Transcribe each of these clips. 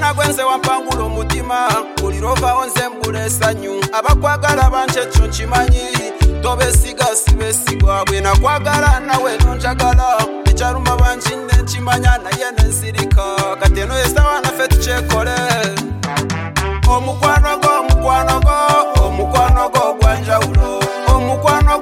Mwana gwenze wampangula omutima ulirova onze mbule sanyu abakwagala banje chonchimanyi tobesiga sibesigwa bwe nakwagala nawe nonjagala echaruma banje nchimanya naye nensirika kateno estawa na fetu chekole omukwano go gwanjawulo omukwano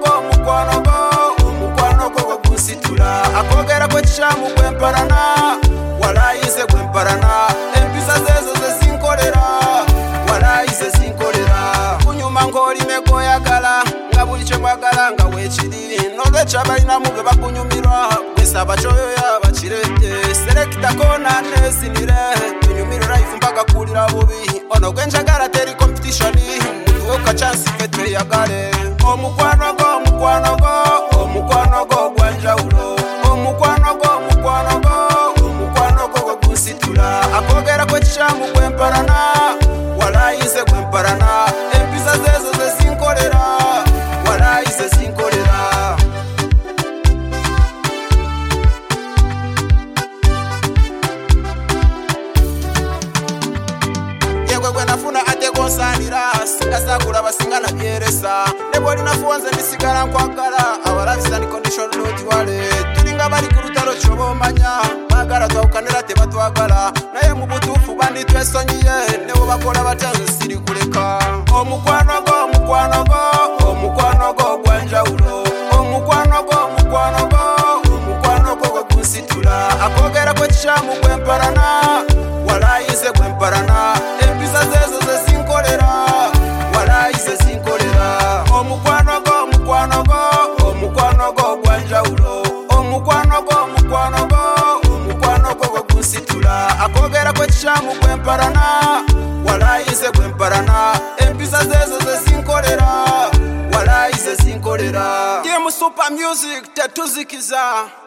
go gusitula akogera kwekishamu kwemparana walayize kwemparana empisa zezo zezinkolera walayize zinkolera kunyuma ng'olime goyagala nga buli kyebagala nga weekiri nolweky'abalinamu bwe bakunyumirwa bwesaba kyoyoya bakirete selektakona nezinire tunyumire life mpaka kulira bubi ono gwenjagala teri competitioni mutuwe kachansi fe tweyagale omukwano go gwanjawulo omukwano go gusitula akogera kwekishamu kwemparana walayize kwemparana empisa zezo zezinkolera walayize zinkolera yegwe gwe nafuna ate gonsanira singasakula basinga nabyeresa nebo linafuwa nze ndisigala nkwagala awalabisa ni condition notiwale tulinga bali ku lutalo kyobomanya bagala twawukanira tebatwagala naye mu butuufu bandi twesonyiye nebo bakola batanze siri kuleka omukwano go gwanjawulo omukwano go gusitula akogera kwekishamu kwemparana walayize kwemparana empisa zezo zezinkolera walayize zinkolera omukwano go gwanjawulo omukwano go gusitula akogera kwekishamu kwemparana walayize kwemparana empisa zezo zezinkolera walayize zinkolera Team Super Music tetuzikiza